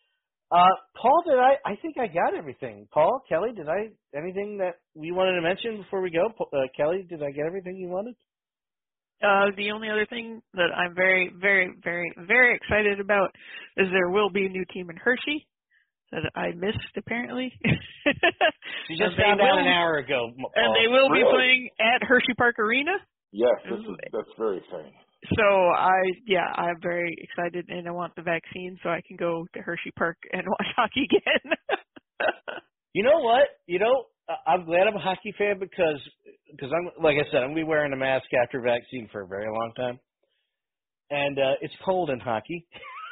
Paul, I think I got everything. Paul, Kelly, anything that we wanted to mention before we go? Kelly, did I get everything you wanted? The only other thing that I'm very, very, very, very excited about is there will be a new team in Hershey that I missed, apparently. You just found out an hour ago, Paul. And they will be playing at Hershey Park Arena. Yes, that's very exciting. So I'm very excited, and I want the vaccine so I can go to Hershey Park and watch hockey again. You know what? I'm glad I'm a hockey fan because I'm, like I said, I'm gonna be wearing a mask after vaccine for a very long time, and it's cold in hockey,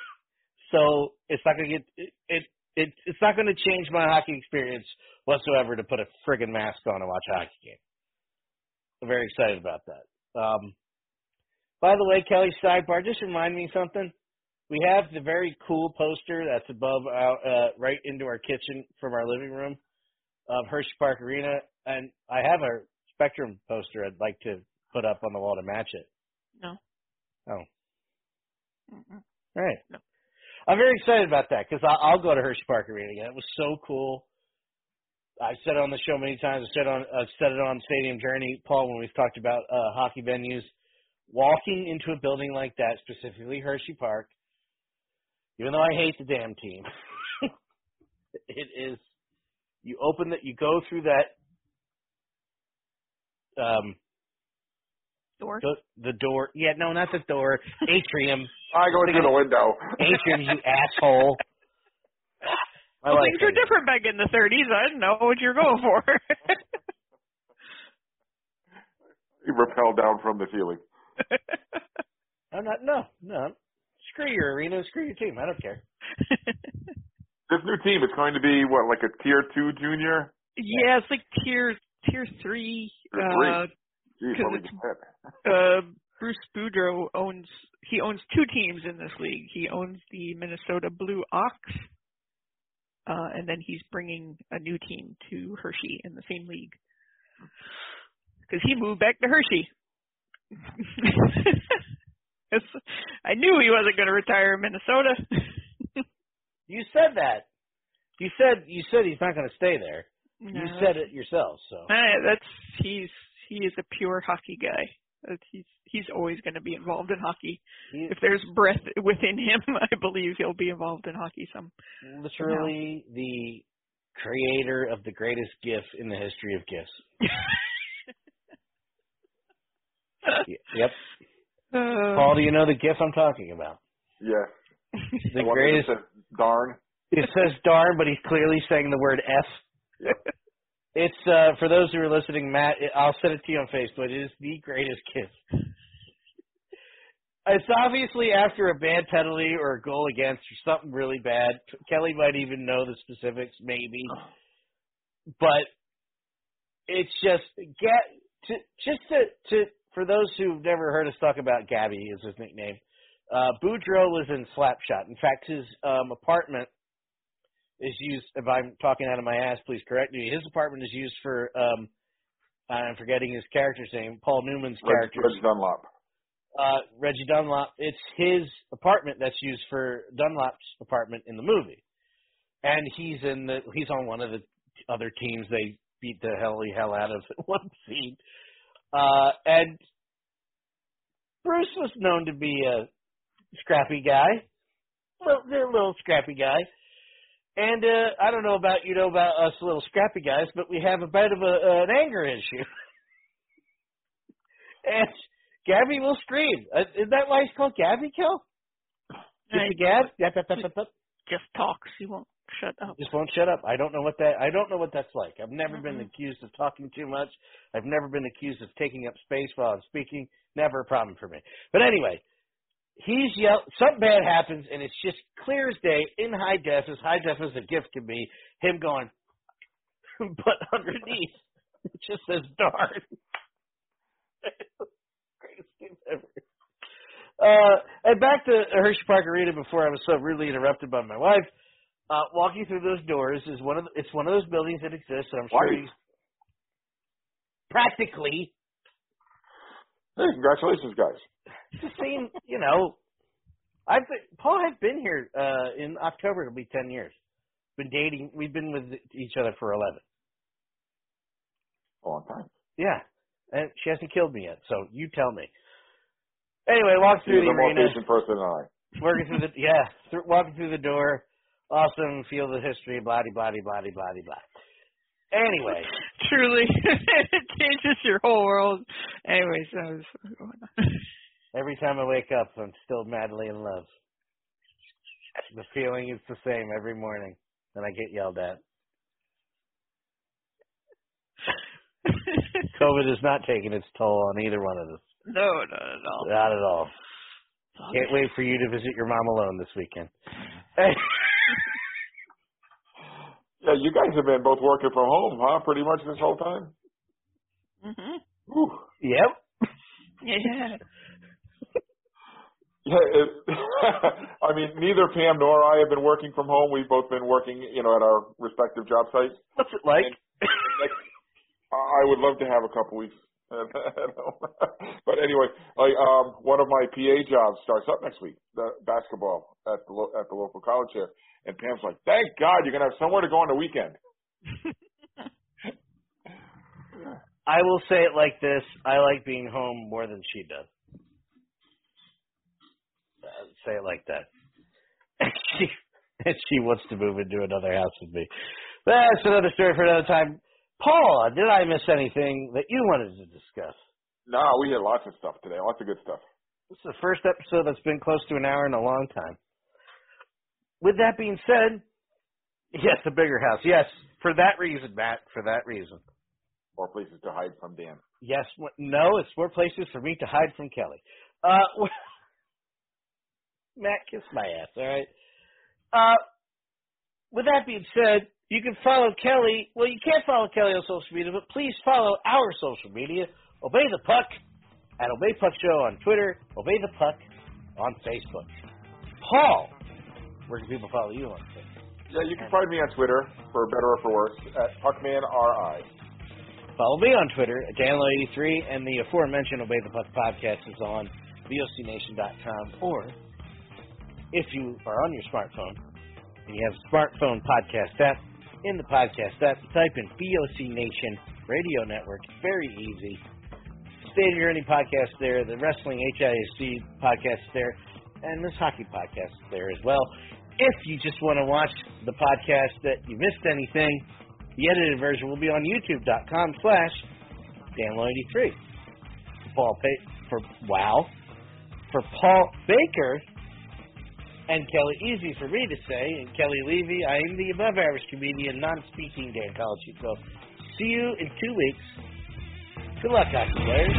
so it's not gonna it's not gonna change my hockey experience whatsoever to put a friggin' mask on and watch a hockey game. I'm very excited about that. By the way, Kelly, sidebar, just remind me something. We have the very cool poster that's above, right into our kitchen from our living room of Hershey Park Arena, and I have a Spectrum poster I'd like to put up on the wall to match it. No. Oh. All right. No. I'm very excited about that because I'll go to Hershey Park Arena again. It was so cool. I've said it on the show many times. I've said it on Stadium Journey, Paul, when we've talked about hockey venues. Walking into a building like that, specifically Hershey Park, even though I hate the damn team, it is. You go through that door. The door. Yeah, no, not the door. Atrium. I go to the window. Atrium, you asshole. Things were different back in the 30s. I didn't know what you're going for. You rappel down from the ceiling. I'm not. No. Screw your arena. Screw your team. I don't care. This new team is going to be what, like a tier 2 junior? Yeah, it's like tier 3. Tier 3. Bruce Boudreau owns 2 teams in this league. He owns the Minnesota Blue Ox, and then he's bringing a new team to Hershey in the same league because he moved back to Hershey. I knew he wasn't going to retire in Minnesota. You said that. You said he's not going to stay there. No, you said it yourself. So he is a pure hockey guy. He's always going to be involved in hockey. If there's breath within him, I believe he'll be involved in hockey Literally the creator of the greatest GIF in the history of GIFs. Yep. Paul, do you know the GIF I'm talking about? Yes. The greatest. Darn. It says darn, but he's clearly saying the word F. Yep. It's, for those who are listening, Matt, I'll send it to you on Facebook. It is the greatest GIF. It's obviously after a bad penalty or a goal against or something really bad. Kelly might even know the specifics, maybe. But it's just, for those who've never heard us talk about Gabby, is his nickname, Boudreau was in Slapshot. In fact, his apartment is used, if I'm talking out of my ass, please correct me, his apartment is used for, I'm forgetting his character's name, Paul Newman's character. Reggie Dunlop. Reggie Dunlop. It's his apartment that's used for Dunlop's apartment in the movie. And he's on one of the other teams they beat the hell out of at one scene. And Bruce was known to be a scrappy guy, a little scrappy guy. And I don't know about about us little scrappy guys, but we have a bit of an anger issue. And Gabby will scream. Is that why he's called Gabby, Kel? Gab? Just talks. He won't shut up. Just won't shut up. I don't know what that's like. I've never been accused of talking too much. I've never been accused of taking up space while I'm speaking. Never a problem for me. But anyway, he's yelled. Something bad happens, and it's just clear as day in high def, as a gift can be. Him going, but underneath it just says darn. Greatest thing ever. And back to Hershey Park Arena before I was so rudely interrupted by my wife. Walking through those doors is one of those buildings that exists, and I'm sure he's practically. Hey, congratulations, guys. Just saying, Paul has been here in October. It'll be 10 years. Been dating. We've been with each other for 11. A long time. Yeah, and she hasn't killed me yet. So you tell me. Anyway, walk through the arena. More patient person than I. Walking through the door. Awesome. Feel the history. Blah blah blah blah blah blah. Anyway, truly, it changes your whole world. Anyway, so what's going on? Every time I wake up, I'm still madly in love. The feeling is the same every morning, and I get yelled at. COVID is not taking its toll on either one of us. No, not at all. Not at all. Can't wait for you to visit your mom alone this weekend. Yeah, you guys have been both working from home, huh? Pretty much this whole time? Mm-hmm. Yep. Yeah. Yeah, I mean, neither Pam nor I have been working from home. We've both been working, at our respective job sites. What's it like? I would love to have a couple weeks. But anyway, one of my PA jobs starts up next week, the basketball at the local college here. And Pam's like, thank God you're going to have somewhere to go on the weekend. I will say it like this. I like being home more than she does. Say it like that. And she wants to move into another house with me. But that's another story for another time. Paul, did I miss anything that you wanted to discuss? No, we had lots of stuff today. Lots of good stuff. This is the first episode that's been close to an hour in a long time. With that being said, yes, a bigger house. Yes, for that reason, Matt, for that reason. More places to hide from Dan. Yes, no, it's more places for me to hide from Kelly. Matt, kiss my ass, all right? With that being said, you can follow Kelly. Well, you can't follow Kelly on social media, but please follow our social media. Obey the Puck at Obey Puck Show on Twitter. Obey the Puck on Facebook. Paul, where can people follow you on Facebook? Yeah, you can find me on Twitter, for better or for worse, at PuckmanRI. Follow me on Twitter at DanLo83, and the aforementioned Obey the Puck podcast is on VOCNation.com, or if you are on your smartphone and you have a smartphone podcast app, in the podcast app, type in VOC Nation Radio Network. Very easy. State Your Earning podcast there, the Wrestling HISC podcast there, and this hockey podcast there as well. If you just want to watch the podcast that you missed anything, the edited version will be on YouTube.com/DanLo83. For Paul Baker and Kelly Easy for me to say, and Kelly Levy, I am the above average comedian, non-speaking Dan College. So see you in 2 weeks. Good luck, hockey players.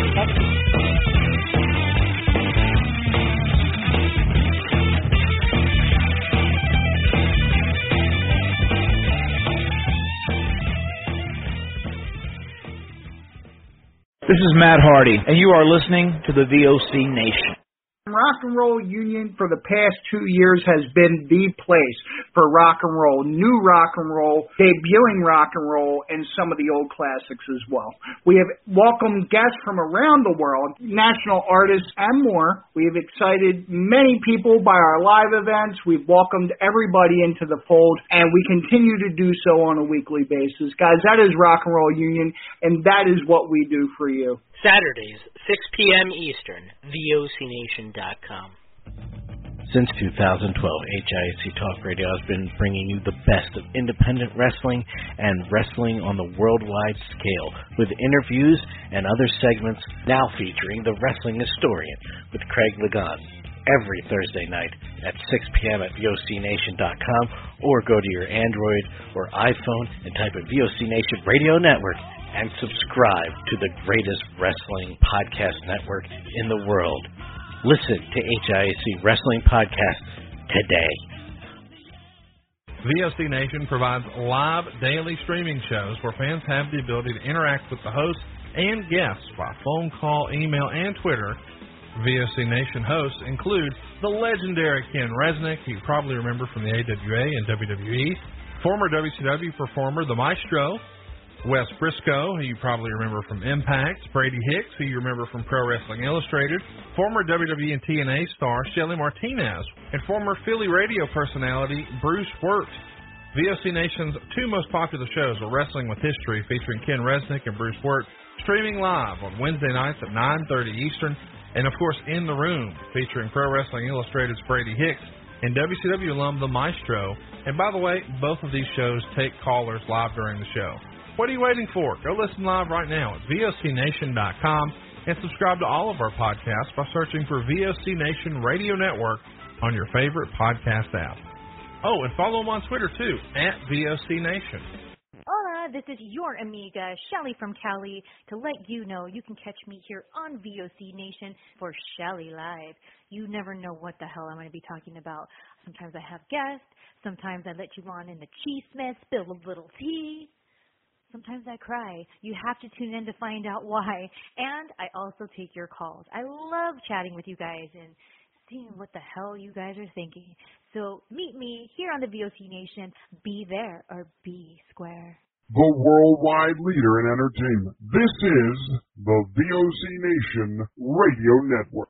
This is Matt Hardy, and you are listening to the VOC Nation. Rock and Roll Union for the past 2 years has been the place for rock and roll, new rock and roll, debuting rock and roll, and some of the old classics as well. We have welcomed guests from around the world, national artists, and more. We have excited many people by our live events. We've welcomed everybody into the fold, and we continue to do so on a weekly basis. Guys, that is Rock and Roll Union, and that is what we do for you. Saturdays, 6 p.m. Eastern, VOCNation.com. Since 2012, HISC Talk Radio has been bringing you the best of independent wrestling and wrestling on the worldwide scale, with interviews and other segments now featuring the Wrestling Historian with Craig Ligon every Thursday night at 6 p.m. at VOCNation.com, or go to your Android or iPhone and type in VOC Nation Radio Network and subscribe to the greatest wrestling podcast network in the world, Listen to HIAC Wrestling Podcast today. VOC Nation provides live daily streaming shows where fans have the ability to interact with the hosts and guests by phone call, email, and Twitter. VOC Nation hosts include the legendary Ken Resnick, who you probably remember from the AWA and WWE, former WCW performer The Maestro, Wes Briscoe, who you probably remember from Impact, Brady Hicks, who you remember from Pro Wrestling Illustrated, former WWE and TNA star Shelly Martinez, and former Philly radio personality Bruce Wirt. VOC Nation's two most popular shows are Wrestling with History, featuring Ken Resnick and Bruce Wirt, streaming live on Wednesday nights at 9:30 Eastern, and of course In the Room, featuring Pro Wrestling Illustrated's Brady Hicks and WCW alum The Maestro. And by the way, both of these shows take callers live during the show. What are you waiting for? Go listen live right now at VOCNation.com and subscribe to all of our podcasts by searching for VOC Nation Radio Network on your favorite podcast app. Oh, and follow them on Twitter too, at VOC Nation. Hola, this is your amiga, Shelly from Cali, to let you know you can catch me here on VOC Nation for Shelly Live. You never know what the hell I'm going to be talking about. Sometimes I have guests, sometimes I let you on in the cheese-smith, spill a little tea. Sometimes I cry. You have to tune in to find out why. And I also take your calls. I love chatting with you guys and seeing what the hell you guys are thinking. So meet me here on the VOC Nation. Be there or be square. The worldwide leader in entertainment. This is the VOC Nation Radio Network.